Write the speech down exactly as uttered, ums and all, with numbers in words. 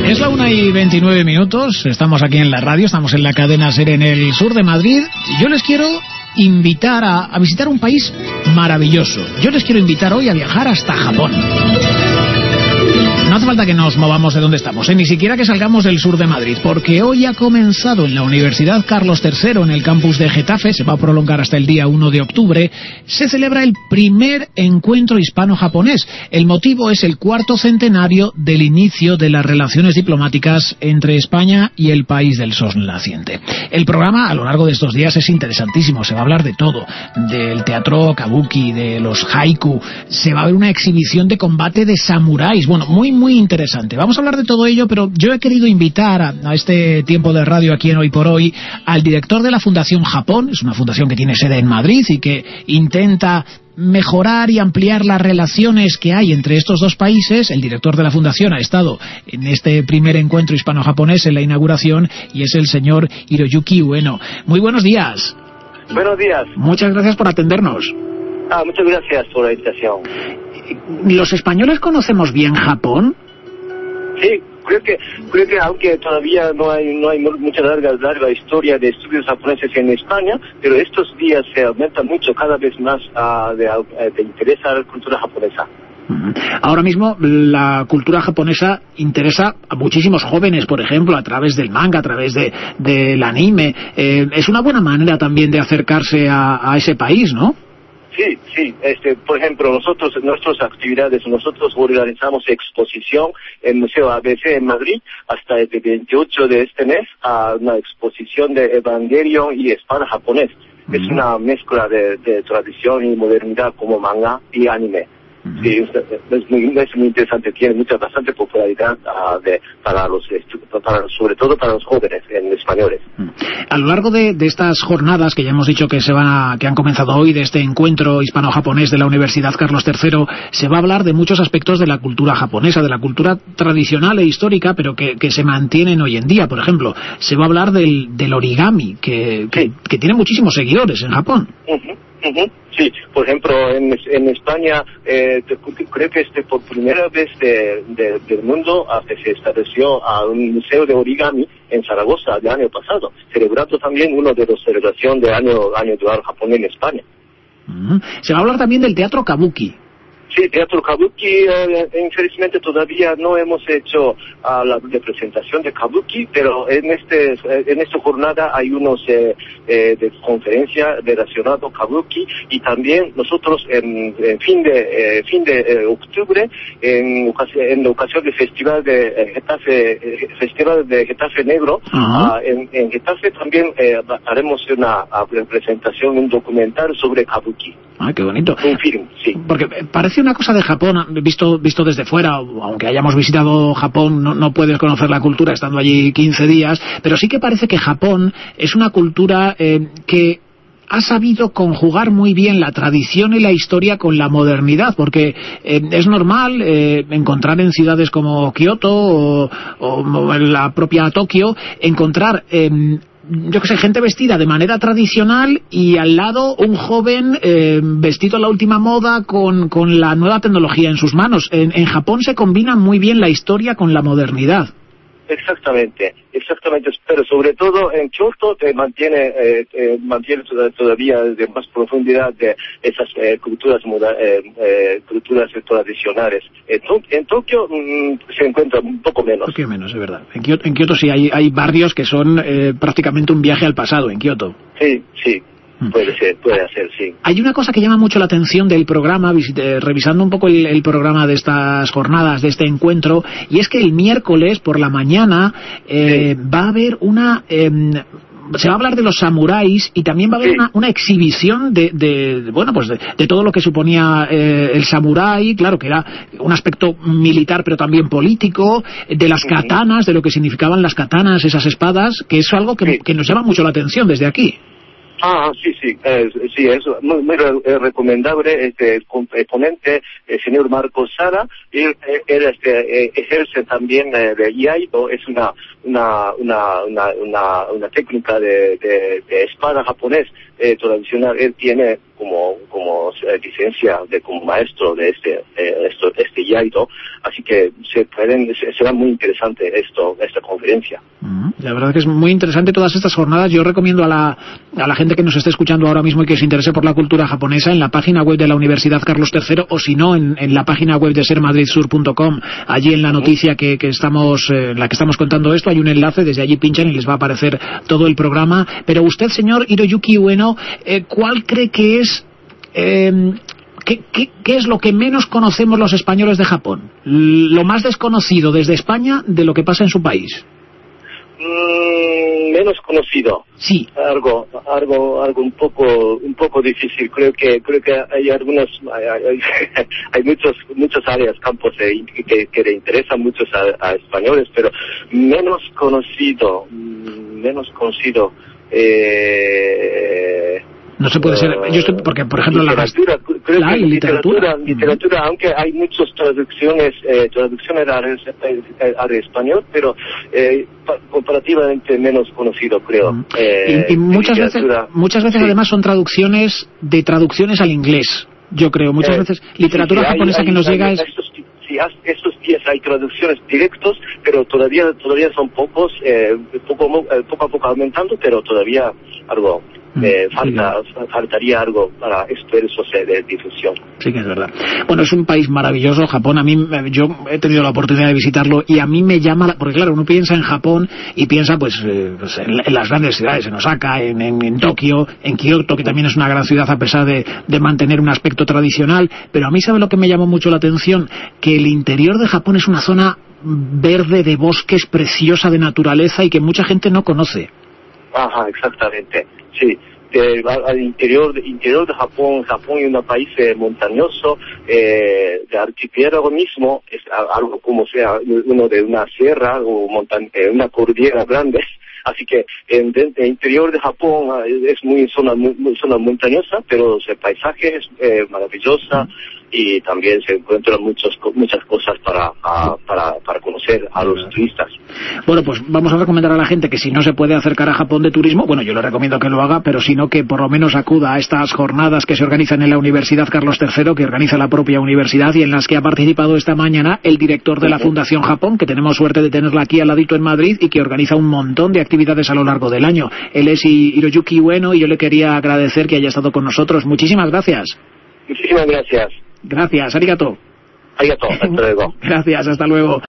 Es la una y veintinueve minutos, estamos aquí en la radio, estamos en la cadena SER en el sur de Madrid. Yo les quiero invitar a, a visitar un país maravilloso. Yo les quiero invitar hoy a viajar hasta Japón. No hace falta que nos movamos de donde estamos, ¿eh? Ni siquiera que salgamos del sur de Madrid, porque hoy ha comenzado en la Universidad Carlos tercero, en el campus de Getafe, se va a prolongar hasta el día uno de octubre, se celebra el primer encuentro hispano-japonés. El motivo es el cuarto centenario del inicio de las relaciones diplomáticas entre España y el país del sol naciente. El programa a lo largo de estos días es interesantísimo, se va a hablar de todo, del teatro kabuki, de los haiku, se va a ver una exhibición de combate de samuráis, bueno, muy muy interesante. Vamos a hablar de todo ello, pero yo he querido invitar a, a este tiempo de radio aquí en Hoy por Hoy al director de la Fundación Japón, es una fundación que tiene sede en Madrid y que intenta mejorar y ampliar las relaciones que hay entre estos dos países. El director de la fundación ha estado en este primer encuentro hispano-japonés en la inauguración y es el señor Hiroyuki Ueno. Muy buenos días. Buenos días. Muchas gracias por atendernos. Ah, muchas gracias por la invitación. ¿Los españoles conocemos bien Japón? Sí, creo que creo que aunque todavía no hay no hay mucha larga larga historia de estudios japoneses en España, pero estos días se aumenta mucho cada vez más uh, de, de interés a la cultura japonesa. Ahora mismo la cultura japonesa interesa a muchísimos jóvenes, por ejemplo, a través del manga, a través de del anime. Eh, es una buena manera también de acercarse a, a ese país, ¿no? Sí, sí. Este, por ejemplo, nosotros, nuestras actividades, nosotros organizamos exposición en el Museo A B C en Madrid hasta el veintiocho de este mes, a una exposición de Evangelion y espada japonés. Uh-huh. Es una mezcla de, de tradición y modernidad como manga y anime. Uh-huh. Sí, es muy, es muy interesante, tiene mucha, bastante popularidad uh, de, para los, para, sobre todo para los jóvenes en españoles. Uh-huh. A lo largo de, de estas jornadas que ya hemos dicho que se van a, que han comenzado hoy, de este encuentro hispano-japonés de la Universidad Carlos tercero, se va a hablar de muchos aspectos de la cultura japonesa, de la cultura tradicional e histórica, pero que, que se mantienen hoy en día. Por ejemplo, se va a hablar del, del origami, que, que, sí. que tiene muchísimos seguidores en Japón. Uh-huh. Uh-huh. Sí, por ejemplo, en, en España eh, creo que este por primera vez de, de, del mundo uh, se estableció uh, un museo de origami en Zaragoza el año pasado, celebrando también uno de los celebraciones de año año de Japón en España. Uh-huh. Se va a hablar también del teatro kabuki. Sí, teatro kabuki, eh, infelizmente todavía no hemos hecho uh, la representación de kabuki, pero en este en esta jornada hay unos eh, eh, de conferencia relacionados kabuki y también nosotros en, en fin de eh, fin de eh, octubre en ocasión, en la ocasión del festival de eh, Getafe eh, festival de Getafe Negro uh-huh. uh, en, en Getafe también eh, haremos una uh, presentación, un documental sobre kabuki. Ah, qué bonito. Un film, sí. Porque parece una cosa de Japón, visto visto desde fuera, aunque hayamos visitado Japón, no, no puedes conocer la cultura estando allí quince días, pero sí que parece que Japón es una cultura eh, que ha sabido conjugar muy bien la tradición y la historia con la modernidad, porque eh, es normal eh, encontrar en ciudades como Kioto o, o en la propia Tokio, encontrar Eh, yo que sé, gente vestida de manera tradicional y al lado un joven eh, vestido a la última moda con, con la nueva tecnología en sus manos. En, en Japón se combina muy bien la historia con la modernidad. Exactamente, exactamente, pero sobre todo en Kyoto te mantiene, eh, eh, mantiene todavía de más profundidad de esas eh, culturas moda, eh, eh, culturas tradicionales. En, en Tokio mmm, se encuentra un poco menos. Un poco menos, es verdad. En Kyoto, en Kyoto sí hay, hay barrios que son eh, prácticamente un viaje al pasado, en Kyoto. Sí, sí. Puede ser, puede ser, sí. Hay una cosa que llama mucho la atención del programa, visite, revisando un poco el, el programa de estas jornadas, de este encuentro, y es que el miércoles por la mañana eh, sí. va a haber una... Eh, se va a hablar de los samuráis y también va a haber sí. una, una exhibición de, de, de bueno pues de, de todo lo que suponía eh, el samurái, claro que era un aspecto militar pero también político, de las katanas, de lo que significaban las katanas, esas espadas, que es algo que, sí. que nos llama mucho la atención desde aquí. Ah, sí, sí, eh, sí, es muy, muy recomendable. Este, el ponente, el señor Marcos Sara, él, él este, ejerce también eh, de Iaido, es una una una una una, una técnica de, de, de espada japonés eh, tradicional. Él tiene como como eh, licencia de como maestro de este eh, esto, este Iaido, así que se pueden se, será muy interesante esto esta conferencia. La verdad que es muy interesante todas estas jornadas. Yo recomiendo a la a la gente que nos esté escuchando ahora mismo y que se interese por la cultura japonesa, en la página web de la Universidad Carlos tercero, o si no en, en la página web de ser madrid sur punto com, allí en la noticia que, que estamos eh, en la que estamos contando esto hay un enlace, desde allí pinchan y les va a aparecer todo el programa. Pero usted, señor Hiroyuki Ueno, eh, ¿cuál cree que es eh, ¿Qué, qué, ¿Qué es lo que menos conocemos los españoles de Japón? Lo más desconocido desde España de lo que pasa en su país. Mm, menos conocido. Sí. Algo, algo, algo un poco, un poco difícil. Creo que, creo que hay algunas, hay, hay, hay muchos, muchas áreas, campos de, que, que le interesan muchos a, a españoles, pero menos conocido, menos conocido. Eh, No se puede ser, yo estoy, porque por ejemplo literatura, la, creo la que literatura, literatura, literatura, aunque hay muchas traducciones, eh, traducciones al, al español, pero eh, comparativamente menos conocido, creo. Mm. Eh, y, y muchas veces, muchas veces sí. Además son traducciones de traducciones al inglés, yo creo, muchas eh, veces literatura sí, sí, japonesa hay, que nos hay, llega hay, es... Estos, sí, estos días hay traducciones directos, pero todavía todavía son pocos, eh, poco, eh, poco a poco aumentando, pero todavía algo... Eh, falta, sí, faltaría algo para esfuerzos de difusión. Sí que es verdad. Bueno, es un país maravilloso, Japón. A mí, yo he tenido la oportunidad de visitarlo y a mí me llama, porque claro, uno piensa en Japón y piensa pues, eh, pues en, en las grandes ciudades, en Osaka, en, en, en Tokio, en Kioto, que también es una gran ciudad a pesar de, de mantener un aspecto tradicional, pero a mí sabe lo que me llamó mucho la atención, que el interior de Japón es una zona verde de bosques, preciosa de naturaleza y que mucha gente no conoce. Ajá, exactamente, sí. De, al interior, interior de Japón, Japón es un país eh, montañoso, eh, de archipiélago mismo, es algo como sea uno de una sierra o montan, eh, una cordillera grande, así que en el interior de Japón eh, es muy zona, muy, muy zona montañosa, pero el paisaje es eh, maravillosa. Mm. Y también se encuentran muchos, muchas cosas para, a, para, para conocer a los turistas. Bueno, pues vamos a recomendar a la gente que si no se puede acercar a Japón de turismo, bueno, yo le recomiendo que lo haga, pero si no, que por lo menos acuda a estas jornadas que se organizan en la Universidad Carlos tercero, que organiza la propia universidad y en las que ha participado esta mañana el director de la Fundación Japón, que tenemos suerte de tenerla aquí al ladito en Madrid y que organiza un montón de actividades a lo largo del año. Él es Hiroyuki Ueno y yo le quería agradecer que haya estado con nosotros. Muchísimas gracias. Muchísimas gracias. Gracias, arigato. Arigato, hasta luego. Gracias, hasta luego.